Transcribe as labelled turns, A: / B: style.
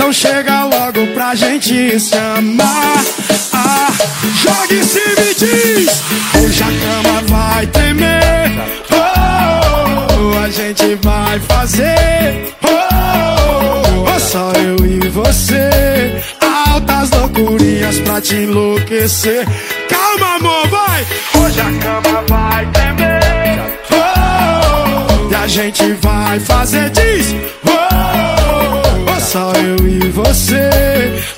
A: Então chega logo pra gente se amar. Joga em cima e diz: hoje a cama vai tremer. A gente vai fazer só eu e você. Altas loucurinhas pra te enlouquecer. Calma, amor, vai! Hoje a cama vai tremer. E a gente vai fazer, diz: só eu e você.